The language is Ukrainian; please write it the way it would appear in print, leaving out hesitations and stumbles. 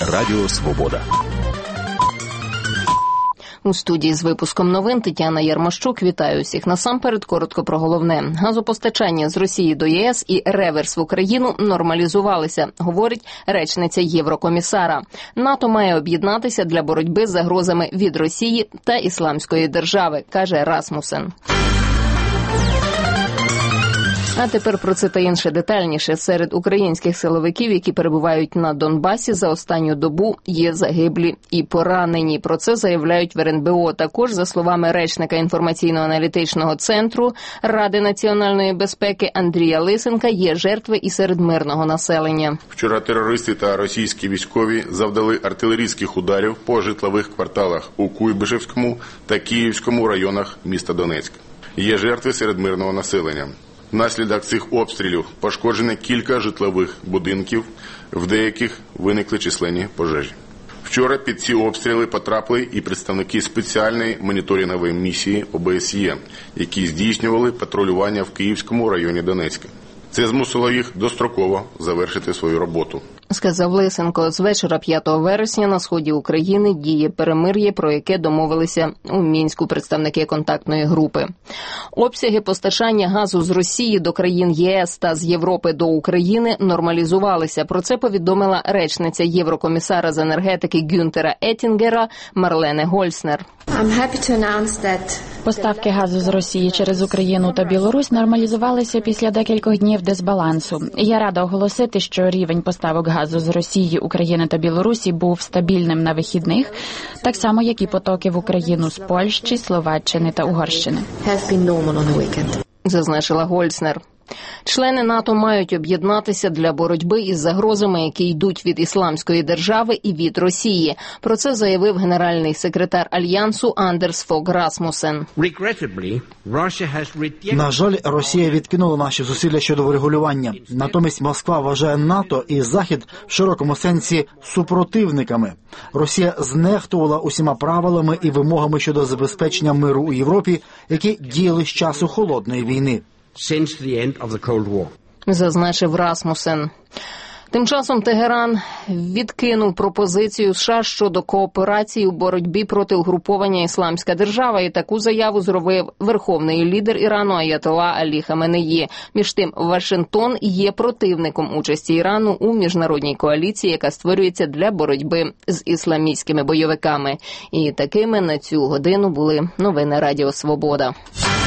Радіо Свобода. У студії з випуском новин Тетяна Ярмощук. Вітаю усіх. Насамперед, коротко про головне. Газопостачання з Росії до ЄС і реверс в Україну нормалізувалися, говорить речниця Єврокомісара. НАТО має об'єднатися для боротьби з загрозами від Росії та Ісламської держави, каже Расмусен. А тепер про це та інше детальніше. Серед українських силовиків, які перебувають на Донбасі, за останню добу є загиблі і поранені. Про це заявляють в РНБО. Також, за словами речника інформаційно-аналітичного центру Ради національної безпеки Андрія Лисенка, є жертви і серед мирного населення. Вчора терористи та російські військові завдали артилерійських ударів по житлових кварталах у Куйбишевському та Київському районах міста Донецьк. Є жертви серед мирного населення. Внаслідок цих обстрілів пошкоджено кілька житлових будинків, в деяких виникли численні пожежі. Вчора під ці обстріли потрапили і представники спеціальної моніторингової місії ОБСЄ, які здійснювали патрулювання в Київському районі Донецька. Це змусило їх достроково завершити свою роботу. Сказав Лисенко. З вечора 5 вересня на сході України діє перемир'я, про яке домовилися у Мінську представники контактної групи. Обсяги постачання газу з Росії до країн ЄС та з Європи до України нормалізувалися. Про це повідомила речниця Єврокомісара з енергетики Гюнтера Еттінгера Марлене Гольснер. Поставки газу з Росії через Україну та Білорусь нормалізувалися після декількох днів дисбалансу. Я рада оголосити, що рівень поставок газу з Росії, України та Білорусі був стабільним на вихідних, так само, як і потоки в Україну з Польщі, Словаччини та Угорщини. Зазначила Гольснер. Члени НАТО мають об'єднатися для боротьби із загрозами, які йдуть від Ісламської держави і від Росії. Про це заявив генеральний секретар Альянсу Андерс Фог Расмусен. На жаль, Росія відкинула наші зусилля щодо врегулювання. Натомість Москва вважає НАТО і Захід в широкому сенсі супротивниками. Росія знехтувала усіма правилами і вимогами щодо забезпечення миру у Європі, які діяли з часу Холодної війни. Зазначив Расмусен. Тим часом Тегеран відкинув пропозицію США щодо кооперації у боротьбі проти угруповання «Ісламська держава», і таку заяву зробив верховний лідер Ірану Аятолла Алі Хаменеї. Між тим, Вашингтон є противником участі Ірану у міжнародній коаліції, яка створюється для боротьби з ісламістськими бойовиками. І такими на цю годину були новини Радіо Свобода.